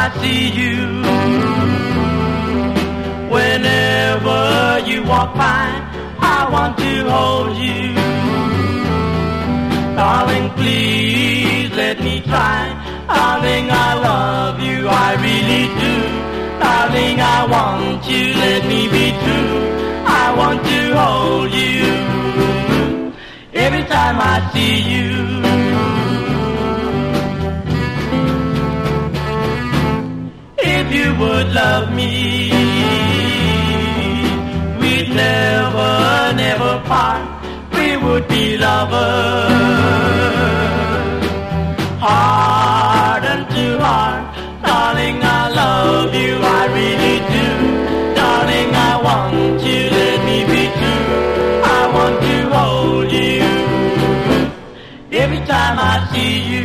see you, whenever you walk by, I want to hold you. Darling, please let me try. Darling, I love you, I really do. Darling, I want you, let me be true. I want to hold you every time I see you. If you would love me, we'd never, never part. We would be lovers, heart unto heart. Darling, I love you, I really do. Darling, I want you, let me be true. I want to hold you every time I see you.